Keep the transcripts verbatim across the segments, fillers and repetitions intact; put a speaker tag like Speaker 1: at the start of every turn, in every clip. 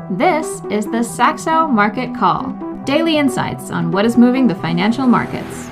Speaker 1: This is the Saxo Market Call, daily insights on what is moving the financial markets.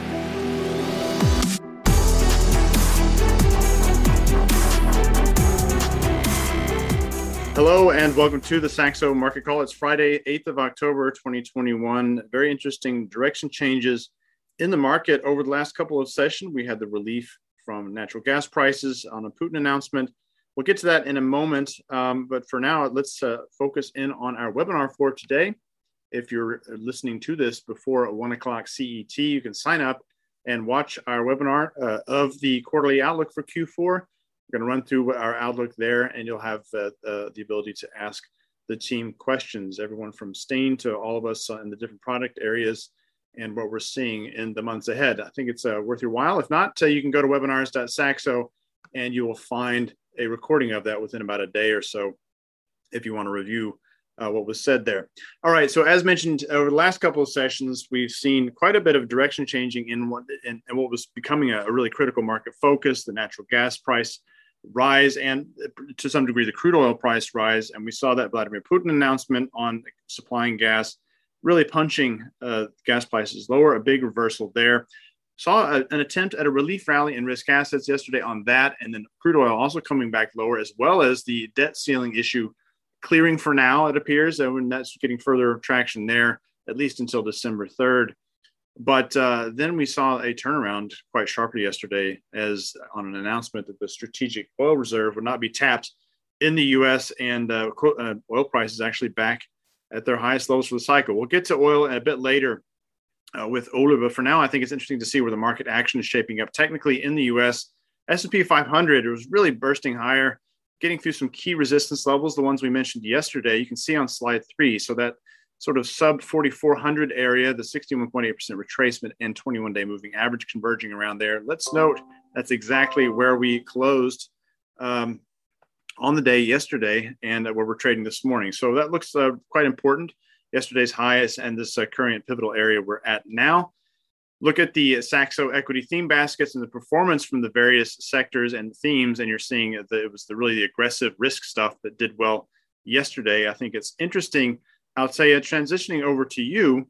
Speaker 2: Hello and welcome to the Saxo Market Call. It's Friday, eighth of October, twenty twenty-one. Very interesting direction changes in the market over the last couple of sessions. We had the relief from natural gas prices on a Putin announcement. We'll get to that in a moment, um, but for now, let's uh, focus in on our webinar for today. If you're listening to this before one o'clock C E T, you can sign up and watch our webinar uh, of the quarterly outlook for Q four. We're going to run through our outlook there, and you'll have uh, uh, the ability to ask the team questions, everyone from Stain to all of us in the different product areas and what we're seeing in the months ahead. I think it's uh, worth your while. If not, uh, you can go to webinars dot saxo and you will find a recording of that within about a day or so if you want to review uh, what was said there. All right, so as mentioned, over the last couple of sessions, we've seen quite a bit of direction changing in what, in, in what was becoming a, a really critical market focus, the natural gas price rise, and to some degree, the crude oil price rise. And we saw that Vladimir Putin announcement on supplying gas, really punching uh, gas prices lower, a big reversal there. Saw a, an attempt at a relief rally in risk assets yesterday on that, and then crude oil also coming back lower, as well as the debt ceiling issue clearing for now, it appears, and that's getting further traction there, at least until December third. But uh, then we saw a turnaround quite sharply yesterday as on an announcement that the strategic oil reserve would not be tapped in the U S, and uh, uh, oil prices actually back at their highest levels for the cycle. We'll get to oil a bit later Uh, with Ole, but for now, I think it's interesting to see where the market action is shaping up. Technically, in the U S, S and P five hundred was really bursting higher, getting through some key resistance levels, the ones we mentioned yesterday. You can see on slide three, so that sort of sub forty-four hundred area, the sixty-one point eight percent retracement and twenty-one day moving average converging around there. Let's note that's exactly where we closed um, on the day yesterday and uh, where we're trading this morning. So that looks uh, quite important. Yesterday's highest and this uh, current pivotal area we're at now. Look at the Saxo equity theme baskets and the performance from the various sectors and themes, and you're seeing that it was the really the aggressive risk stuff that did well yesterday. I think it's interesting. I'll tell you, transitioning over to you,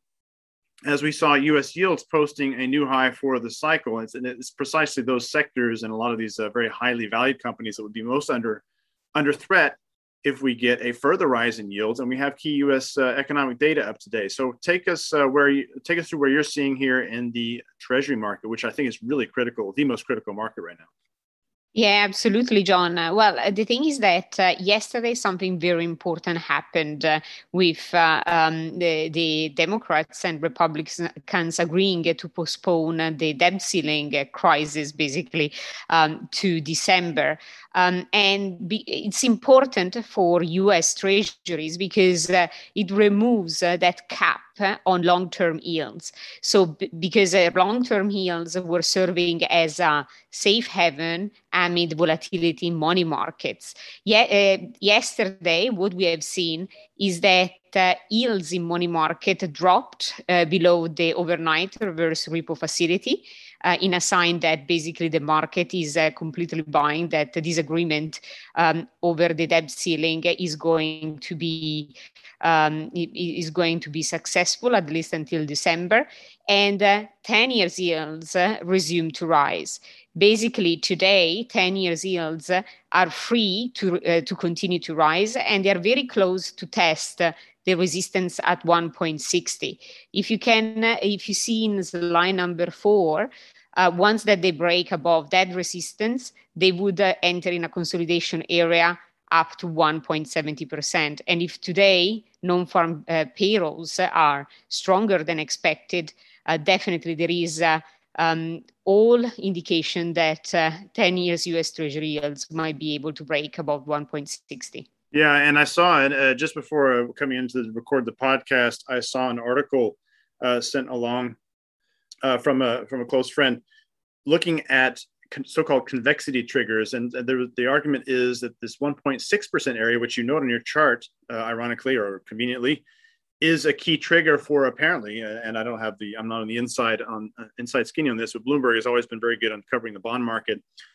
Speaker 2: as we saw U S yields posting a new high for the cycle. It's, and it's precisely those sectors and a lot of these uh, very highly valued companies that would be most under, under threat if we get a further rise in yields, and we have key U S uh, economic data up today. So take us uh, where you take us through where you're seeing here in the Treasury market, which I think is really critical, the most critical market right now.
Speaker 3: Yeah, absolutely, John. Uh, well, uh, the thing is that uh, yesterday something very important happened uh, with uh, um, the, the Democrats and Republicans agreeing uh, to postpone uh, the debt ceiling uh, crisis, basically, um, to December. Um, and be, it's important for U S treasuries because uh, it removes uh, that cap uh, on long-term yields. So b- because uh, long-term yields were serving as a safe haven amid volatility in money markets. Yeah, uh, yesterday, what we have seen is that uh, yields in money market dropped uh, below the overnight reverse repo facility, Uh, in a sign that basically the market is uh, completely buying that this agreement um, over the debt ceiling is going to be um, is going to be successful at least until December, and uh, ten years yields uh, resume to rise. Basically, today, ten years yields uh, are free to uh, to continue to rise, and they are very close to test uh, the resistance at one point six zero. If you can, uh, if you see in line number four, uh, once that they break above that resistance, they would uh, enter in a consolidation area up to one point seven zero percent. And if today non-farm uh, payrolls are stronger than expected, uh, definitely there is uh, um, all indication that uh, ten years U S Treasury yields might be able to break above one point six zero.
Speaker 2: Yeah, and I saw it uh, just before uh, coming in to record the podcast. I saw an article uh, sent along uh, from a from a close friend looking at con- so-called convexity triggers, and the, the argument is that this one point six percent area, which you note on your chart, uh, ironically or conveniently, is a key trigger for apparently, uh, and I don't have the, I'm not on the inside on uh, inside skinny on this, but Bloomberg has always been very good on covering the bond market.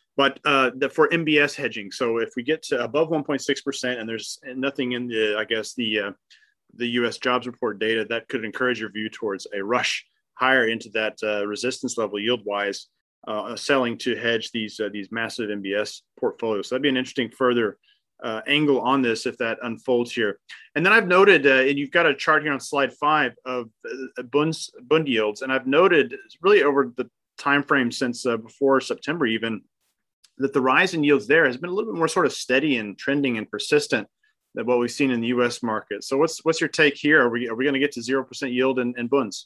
Speaker 2: But uh, the, for M B S hedging, so if we get to above one point six percent and there's nothing in the, I guess, the uh, the U S jobs report data, that could encourage your view towards a rush higher into that uh, resistance level yield-wise, uh, selling to hedge these uh, these massive M B S portfolios. So that'd be an interesting further uh, angle on this if that unfolds here. And then I've noted, uh, and you've got a chart here on slide five of uh, Bund, Bund yields, and I've noted really over the time frame since uh, before September even, that the rise in yields there has been a little bit more sort of steady and trending and persistent than what we've seen in the U S market. So what's what's your take here? Are we are we going to get to zero percent yield in, in bunds?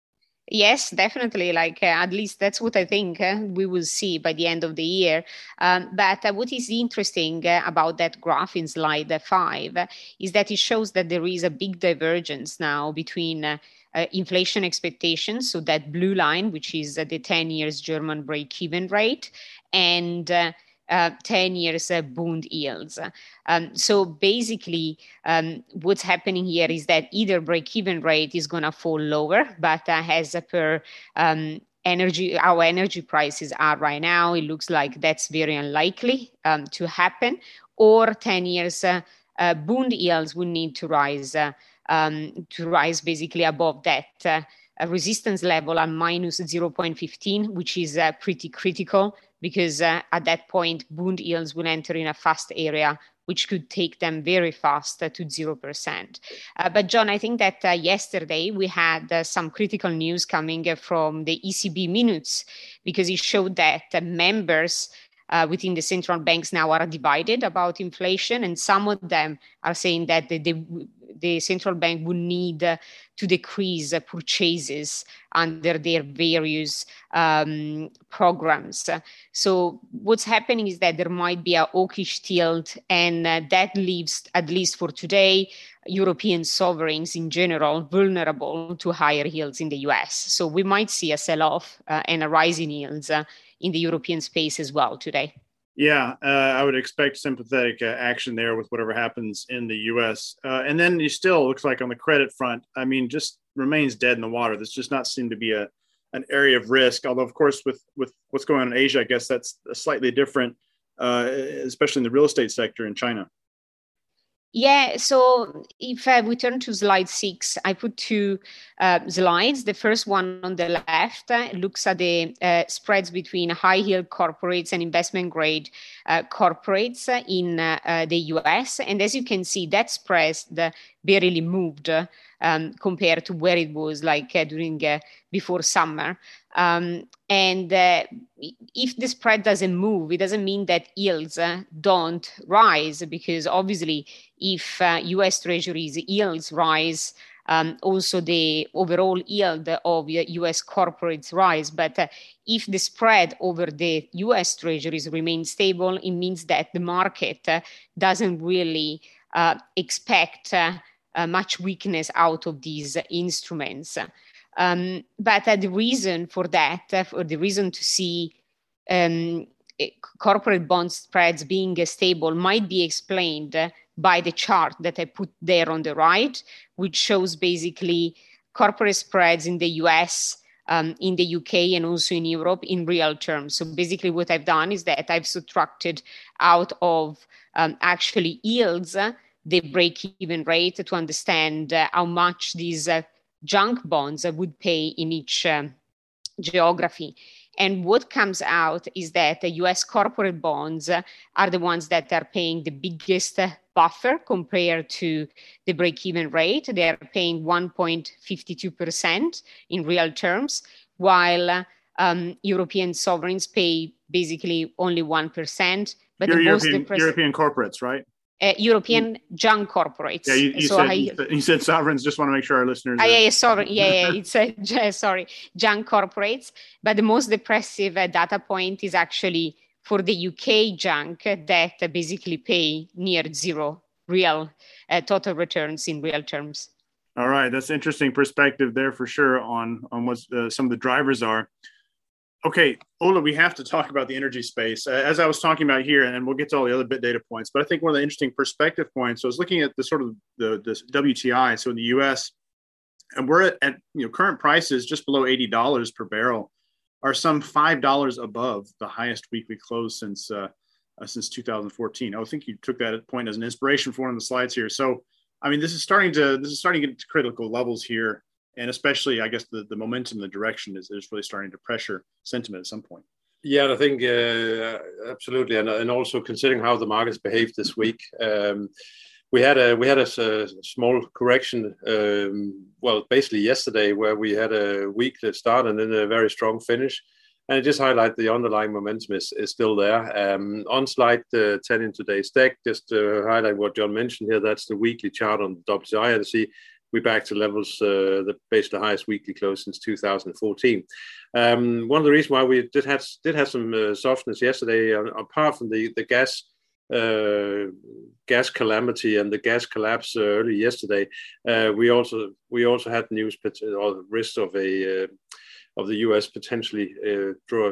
Speaker 3: Yes, definitely. Like uh, at least that's what I think uh, we will see by the end of the year. Um, but uh, what is interesting uh, about that graph in slide uh, five uh, is that it shows that there is a big divergence now between uh, uh, inflation expectations, so that blue line, which is uh, the ten years German break-even rate, and uh, uh, ten years uh, Bund yields. Um, so basically, um, what's happening here is that either break-even rate is going to fall lower, but uh, as per um, energy, our energy prices are right now, it looks like that's very unlikely um, to happen, or ten years uh, uh, Bund yields will need to rise, uh, um, to rise basically above that uh, a resistance level at minus zero point one five, which is uh, pretty critical, because uh, at that point, Bund yields will enter in a fast area, which could take them very fast uh, to zero percent. Uh, but John, I think that uh, yesterday we had uh, some critical news coming uh, from the E C B minutes, because it showed that uh, members uh, within the central banks now are divided about inflation, and some of them are saying that the, the, the central bank would need uh, to decrease uh, purchases under their various um, programs. So what's happening is that there might be a hawkish tilt, and uh, that leaves, at least for today, European sovereigns in general vulnerable to higher yields in the U S. So we might see a sell-off uh, and a rise in yields uh, in the European space as well today.
Speaker 2: Yeah, uh, I would expect sympathetic uh, action there with whatever happens in the U S. Uh, and then you still looks like on the credit front, I mean, just remains dead in the water. This does not seem to be a an area of risk. Although, of course, with with what's going on in Asia, I guess that's slightly different, uh, especially in the real estate sector in China.
Speaker 3: Yeah, so if uh, we turn to slide six, I put two uh, slides. The first one on the left uh, looks at the uh, spreads between high yield corporates and investment grade uh, corporates in uh, uh, the U S. And as you can see, that spread uh, barely moved uh, um, compared to where it was like uh, during uh, before summer. Um, and uh, if the spread doesn't move, it doesn't mean that yields uh, don't rise, because obviously if uh, U S Treasuries yields rise, um, also the overall yield of U S corporates rise. But uh, if the spread over the U S Treasuries remains stable, it means that the market uh, doesn't really uh, expect uh, uh, much weakness out of these instruments. Um, but uh, the reason for that, uh, for the reason to see um, corporate bond spreads being uh, stable might be explained uh, by the chart that I put there on the right, which shows basically corporate spreads in the U S, um, in the U K, and also in Europe in real terms. So basically what I've done is that I've subtracted out of um, actually yields uh, the break-even rate to understand uh, how much these uh, junk bonds would pay in each um, geography. And what comes out is that the U S corporate bonds uh, are the ones that are paying the biggest uh, buffer compared to the break-even rate. They are paying one point five two percent in real terms, while uh, um, European sovereigns pay basically only one percent. But
Speaker 2: You're
Speaker 3: the
Speaker 2: European,
Speaker 3: most depressed-
Speaker 2: European corporates, right?
Speaker 3: Uh, European junk corporates.
Speaker 2: Yeah, you, you,
Speaker 3: so
Speaker 2: said,
Speaker 3: I,
Speaker 2: you, said, you said sovereigns. Just want to make sure our listeners.
Speaker 3: Uh,
Speaker 2: are...
Speaker 3: yeah, yeah, sorry, yeah, yeah, it's uh, sorry, junk corporates. But the most depressive uh, data point is actually for the U K junk that uh, basically pay near zero real uh, total returns in real terms.
Speaker 2: All right, that's interesting perspective there for sure on on what uh, some of the drivers are. Okay, Ola, we have to talk about the energy space. Uh, as I was talking about here, and we'll get to all the other bit data points, but I think one of the interesting perspective points, I was looking at the sort of the, the W T I, so in the U S, and we're at, at you know current prices just below eighty dollars per barrel. are some five dollars above the highest weekly close since uh, uh, since two thousand fourteen. I think you took that point as an inspiration for one of the slides here. So, I mean, this is starting to this is starting to get to critical levels here, and especially, I guess, the, the momentum, the direction is, is really starting to pressure sentiment at some point.
Speaker 4: Yeah, I think uh, absolutely, and and also considering how the markets behaved this week. Um, We had a we had a, a small correction. Um, well, basically yesterday, where we had a weak start and then a very strong finish, and it just highlights the underlying momentum is, is still there. Um, on slide uh, ten in today's deck, just to highlight what John mentioned here. That's the weekly chart on the W T I. And see, we're back to levels uh, that basically the highest weekly close since two thousand fourteen. Um, one of the reasons why we did have did have some uh, softness yesterday, uh, apart from the the gas. Uh, gas calamity and the gas collapse uh, early yesterday. Uh, we also we also had news or the risk of a uh, of the U S potentially uh, draw,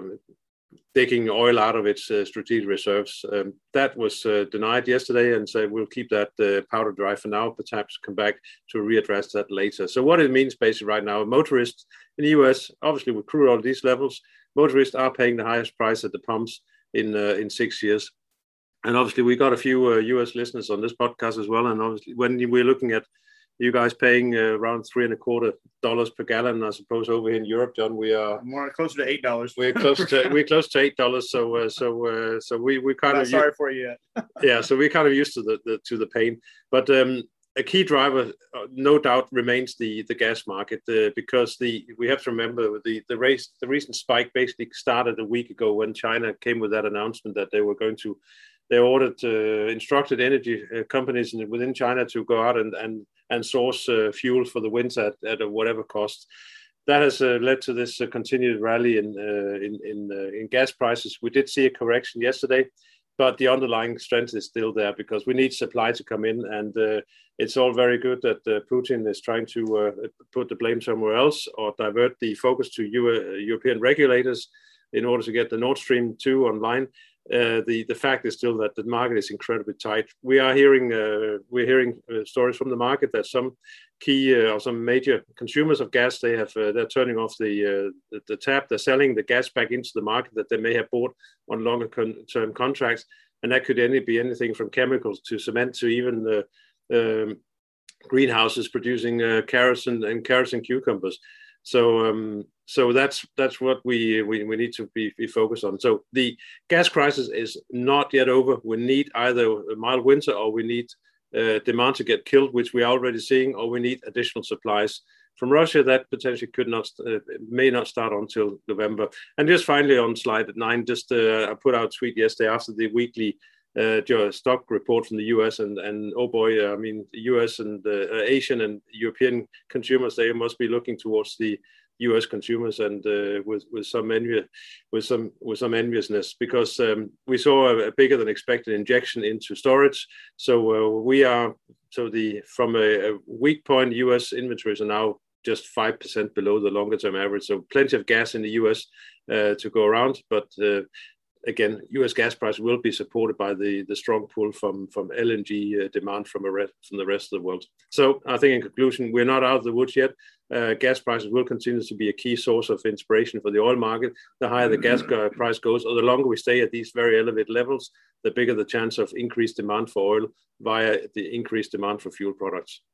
Speaker 4: taking oil out of its uh, strategic reserves. Um, that was uh, denied yesterday, and so we'll keep that uh, powder dry for now. Perhaps come back to readdress that later. So what it means basically right now, motorists in the U S, obviously with crude oil at these levels, motorists are paying the highest price at the pumps in uh, in six years. And obviously, we got a few uh, U S listeners on this podcast as well. And obviously, when we're looking at you guys paying uh, around three and a quarter dollars per gallon, I suppose over here in Europe, John, we are
Speaker 2: more closer to eight dollars.
Speaker 4: We're close to we're close to eight dollars. So uh, so uh, so we we kind
Speaker 2: Not
Speaker 4: of
Speaker 2: sorry for you yet.
Speaker 4: Yeah, so we're kind of used to the, the to the pain. But um, a key driver, uh, no doubt, remains the the gas market uh, because the we have to remember the the race the recent spike basically started a week ago when China came with that announcement that they were going to. They ordered uh, instructed energy uh, companies in, within China to go out and and, and source uh, fuel for the winter at, at whatever cost. That has uh, led to this uh, continued rally in uh, in in, uh, in gas prices. We did see a correction yesterday, but the underlying strength is still there because we need supply to come in, and uh, it's all very good that uh, Putin is trying to uh, put the blame somewhere else or divert the focus to Euro- European regulators in order to get the Nord Stream two online. Uh, the the fact is still that the market is incredibly tight. We are hearing uh, we're hearing uh, stories from the market that some key uh, or some major consumers of gas they have uh, they're turning off the, uh, the the tap. They're selling the gas back into the market that they may have bought on longer con- term contracts, and that could any be anything from chemicals to cement to even the um, greenhouses producing uh, kerosene and kerosene cucumbers. So um, so that's that's what we, we we need to be, be focused on. So the gas crisis is not yet over. We need either a mild winter or we need uh, demand to get killed, which we are already seeing, or we need additional supplies from Russia that potentially could not uh, may not start until November. And just finally on slide nine, just uh, I put out a tweet yesterday after the weekly uh, stock report from the U S and and oh boy, I mean the U S and uh, Asian and European consumers, they must be looking towards the U S consumers and uh, with with some envy, with some with some enviousness because um, we saw a, a bigger than expected injection into storage. So uh, we are so the from a, a weak point, U S inventories are now just five percent below the longer term average. So plenty of gas in the U S uh, to go around, but uh, again, U S gas price will be supported by the, the strong pull from, from L N G uh, demand from, a re- from the rest of the world. So I think in conclusion, we're not out of the woods yet. Uh, gas prices will continue to be a key source of inspiration for the oil market. The higher the gas price goes, or the longer we stay at these very elevated levels, the bigger the chance of increased demand for oil via the increased demand for fuel products.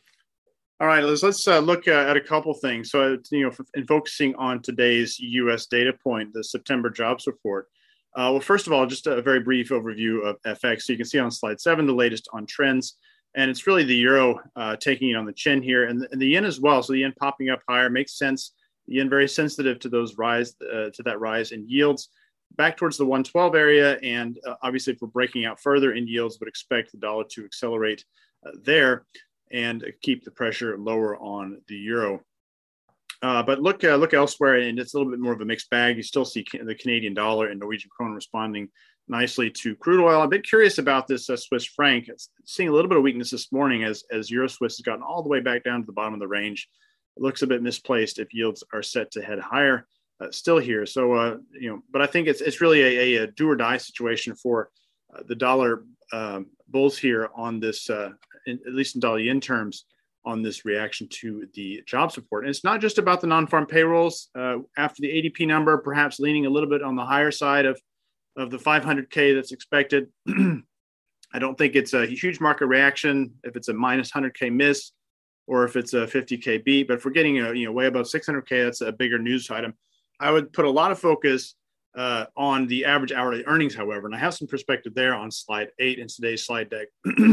Speaker 2: All right, let's, let's uh, look uh, at a couple things. So, you know, in focusing on today's U S data point, the September jobs report. Uh, well, first of all, just a very brief overview of F X. So you can see on slide seven, the latest on trends. And it's really the euro uh, taking it on the chin here and the, and the yen as well. So the yen popping up higher makes sense. The yen very sensitive to those rise, uh, to that rise in yields back towards the one twelve area. And uh, obviously, if we're breaking out further in yields, would expect the dollar to accelerate uh, there and keep the pressure lower on the euro. Uh, but look, uh, look elsewhere, and it's a little bit more of a mixed bag. You still see ca- the Canadian dollar and Norwegian krone responding nicely to crude oil. I'm a bit curious about this uh, Swiss franc. It's seeing a little bit of weakness this morning as as Euro Swiss has gotten all the way back down to the bottom of the range. It looks a bit misplaced if yields are set to head higher. Uh, still here, so uh, you know, but I think it's it's really a, a, a do or die situation for uh, the dollar um, bulls here on this, uh, in, at least in dollar yen terms, on this reaction to the jobs report. And it's not just about the non-farm payrolls. Uh, after the A D P number, perhaps leaning a little bit on the higher side of, of the five hundred K that's expected. I don't think it's a huge market reaction if it's a minus one hundred K miss or if it's a fifty K beat. But if we're getting a, you know, way above six hundred K, that's a bigger news item. I would put a lot of focus uh, on the average hourly earnings, however, and I have some perspective there on slide eight in today's slide deck.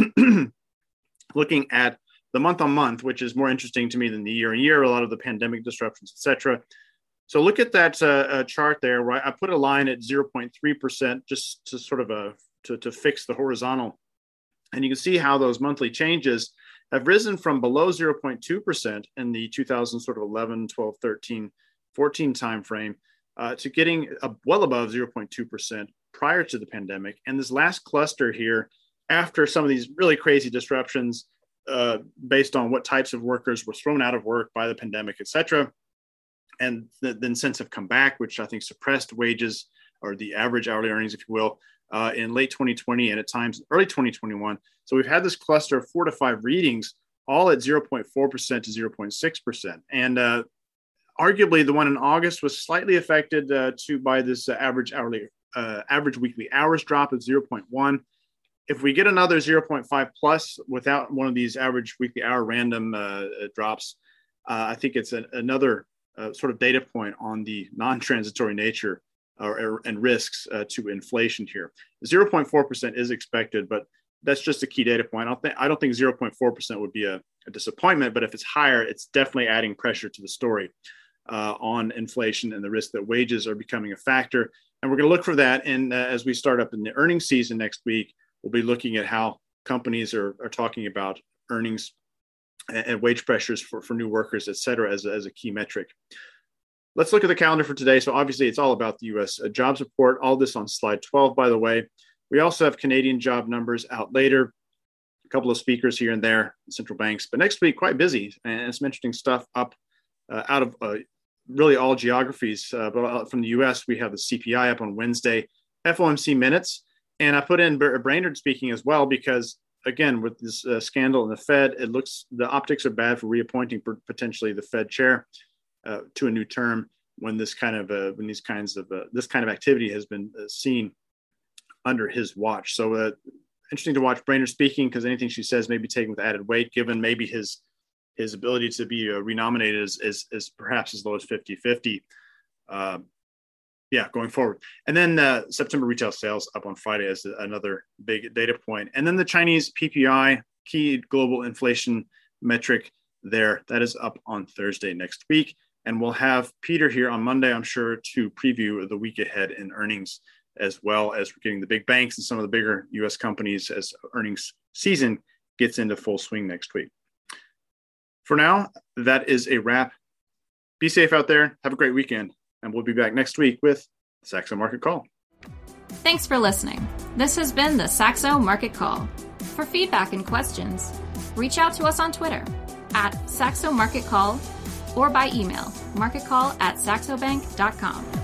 Speaker 2: Looking at the month on month, which is more interesting to me than the year on year, a lot of the pandemic disruptions, et cetera. So look at that uh, uh, chart there, right? I put a line at zero point three percent just to sort of a, to, to fix the horizontal. And you can see how those monthly changes have risen from below zero point two percent in the two thousand sort of eleven, twelve, thirteen, fourteen timeframe uh, to getting a, well above zero point two percent prior to the pandemic. And this last cluster here, after some of these really crazy disruptions uh, based on what types of workers were thrown out of work by the pandemic, et cetera, and th- then since have come back, which I think suppressed wages or the average hourly earnings, if you will, uh, in late twenty twenty and at times early twenty twenty-one. So we've had this cluster of four to five readings, all at zero point four percent to zero point six percent. And uh, arguably the one in August was slightly affected uh, to by this uh, average hourly, uh, average weekly hours drop of zero point one. If we get another zero point five plus without one of these average weekly hour random uh, drops, uh, I think it's a, another uh, sort of data point on the non-transitory nature or, or, and risks uh, to inflation here. zero point four percent is expected, but that's just a key data point. I don't think, I don't think zero point four percent would be a, a disappointment, but if it's higher, it's definitely adding pressure to the story uh, on inflation and the risk that wages are becoming a factor. And we're going to look for that. And uh, as we start up in the earnings season next week, we'll be looking at how companies are, are talking about earnings and, and wage pressures for, for new workers, et cetera, as a, as a key metric. Let's look at the calendar for today. So obviously it's all about the U S uh, jobs report, all this on slide twelve, by the way. We also have Canadian job numbers out later, a couple of speakers here and there, central banks. But next week, quite busy, and some interesting stuff up uh, out of uh, really all geographies. Uh, but from the U S, we have the C P I up on Wednesday, F O M C minutes. And I put in Brainerd speaking as well, because again, with this uh, scandal in the Fed, it looks, the optics are bad for reappointing for potentially the Fed chair uh, to a new term when this kind of, uh, when these kinds of, uh, this kind of activity has been uh, seen under his watch. So uh, interesting to watch Brainerd speaking, because anything she says may be taken with added weight, given maybe his his ability to be uh, renominated as, as, as perhaps as low as fifty-fifty. Uh, yeah, going forward. And then uh, September retail sales up on Friday as another big data point. And then the Chinese P P I, key global inflation metric there, that is up on Thursday next week. And we'll have Peter here on Monday, I'm sure, to preview the week ahead in earnings, as well as we're getting the big banks and some of the bigger U S companies as earnings season gets into full swing next week. For now, that is a wrap. Be safe out there. Have a great weekend. And we'll be back next week with Saxo Market Call.
Speaker 1: Thanks for listening. This has been the Saxo Market Call. For feedback and questions, reach out to us on Twitter at Saxo Market Call or by email, marketcall at saxobank dot com.